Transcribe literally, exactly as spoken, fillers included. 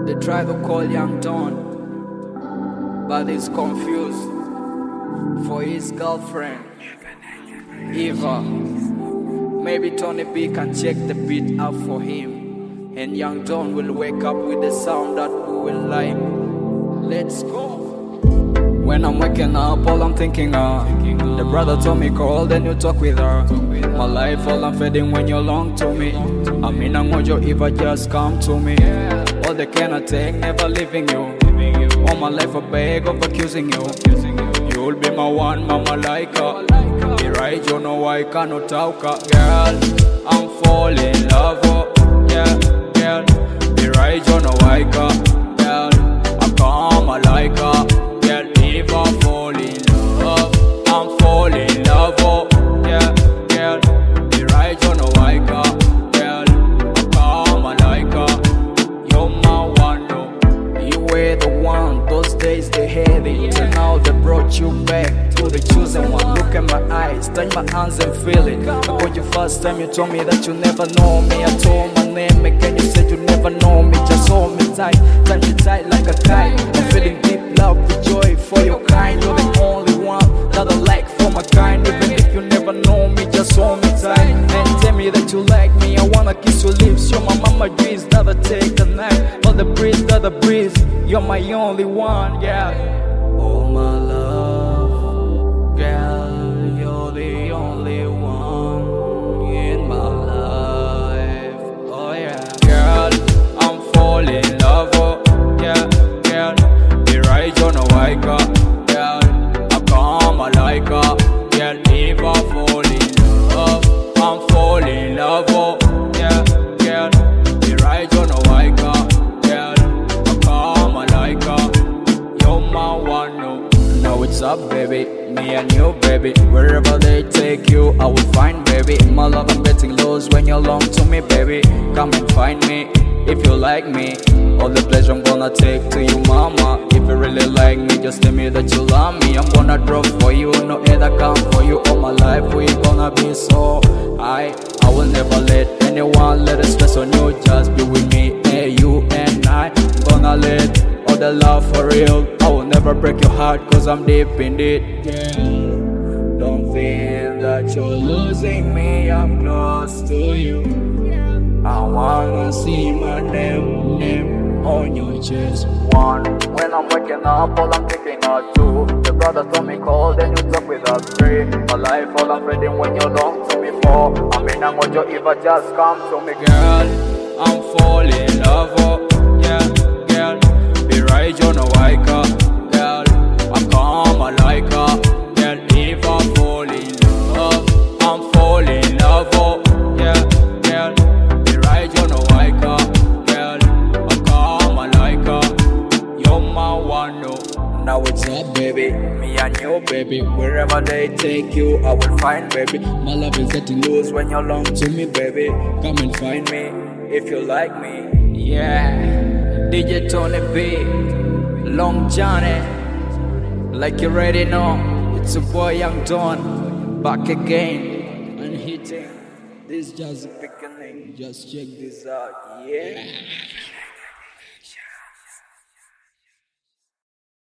They try to call Young Don, but he's confused for his girlfriend, Eva. Maybe Tony B can check the beat out for him, and Young Don will wake up with the sound that we will like. Let's go. When I'm waking up, all I'm thinking of the brother told me call, then you talk with her. My life, all I'm fading when you long to me. I mean, I'm your Eva, just come to me. All they cannot take, never leaving you. All my life I beg of accusing you. You'll be my one, mama like her. Be right, you know I cannot talk her. Girl, I'm falling in love, oh, yeah, girl. Be right, you know I can. Girl, I come, I like her. Girl, if I fall in love, I'm falling in love, oh, yeah, girl. Be right, you know I can. Girl, I come, I like her. You're my one, no. You were the one, those days they had it. And now they brought you back to the chosen one. Look at my eyes, touch my hands and feel it. I called you first time, you told me that you never know me. I told my name again, you said you never know me. Just hold me tight, touch me tight like a kite. I'm feeling deep love with joy for your kind. You're the only one that I like for my kind. Even if you never know me, just hold me tight and tell me that you like me. I wanna kiss your lips. You're my mama breeze that I take the night. All the breeze that I breeze. You're my only one, yeah. Oh my love, girl, you're the only one in my life. Oh yeah, girl, I'm falling in love, oh yeah, girl. Be right, you know I got, girl. I come, I like her, girl. If I fall in love, I'm falling in love, oh yeah, girl. Be right, you know I got, girl. I come, I like her. You're my one, no. Now it's up, baby, me and you, baby. Wherever they take you, I will find, baby. My love, I'm getting lost when you long to me, baby. Come and find me if you like me. All the pleasure I'm gonna take to you, mama. If you really like me, just tell me that you love me. I'm gonna drop for you, no other come for you. All my life we gonna be so high. I will never let anyone let a stress on you. Just be with me, hey, you and I. I'm gonna let all the love for real. I will never break your heart, cause I'm deep in it. Girl, don't feel that you're losing me, I'm close to you. I wanna see my name, name on your chest. One, when I'm waking up, all I'm thinking of two. The brother told me call, then you talk with us. Three, my life, all I'm reading when you long to me. Four, I mean I'm on your Eva, just come to me. Girl, I'm falling in love, oh yeah, girl. Be right, you know I can. Girl, I come, I like her. Girl, if I fall in love, I'm falling in love, oh yeah, girl. You know I can, girl. I come, I like her. You're my one, no. Now it's up, baby. Me and you, baby. Wherever they take you, I will find, baby. My love is getting loose when you long to me, baby. Come and find me if you like me. Yeah, D J Tony B, Long Johnny. Like you already know, it's a boy Young Don, back again and hitting. This just a beginning. Just check this out, yeah.